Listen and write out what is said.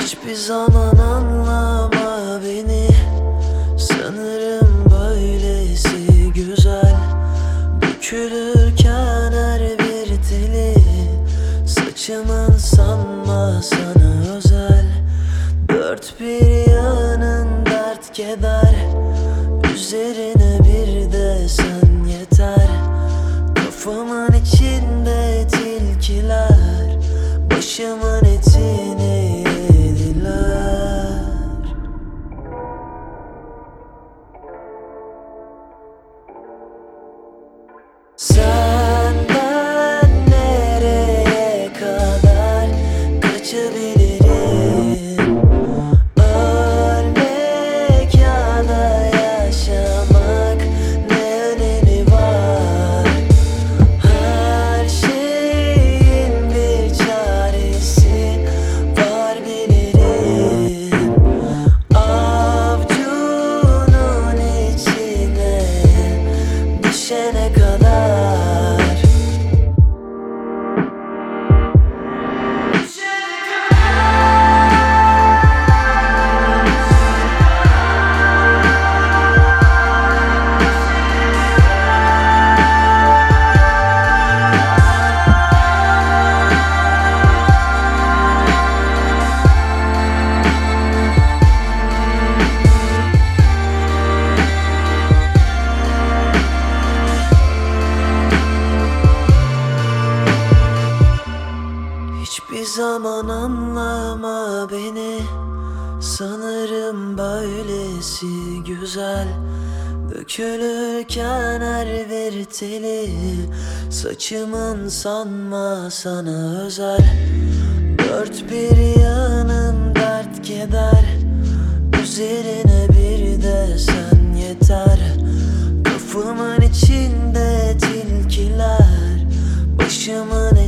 Hiçbir zaman anlama beni. Sanırım böylesi güzel. Dökülürken her bir teli, saçımın sanma sana özel. Dört bir yanın dert keder, üzerine bir de sen yeter. Kafamın içinde tilkiler, başımın etini yediler. Senden nereye kadar kaçabilirim? Ölmek ya da yaşamak ne önemi var? Her şeyin bir çaresi var bilirim. Avcunun içine düşene kadar. Hiçbir zaman anlama beni. Sanırım böylesi güzel. Dökülürken her bir teli, saçımın sanma sana özel. Dört bir yanım dert keder, üzerine bir de sen yeter. Kafamın içinde tilkiler, başımın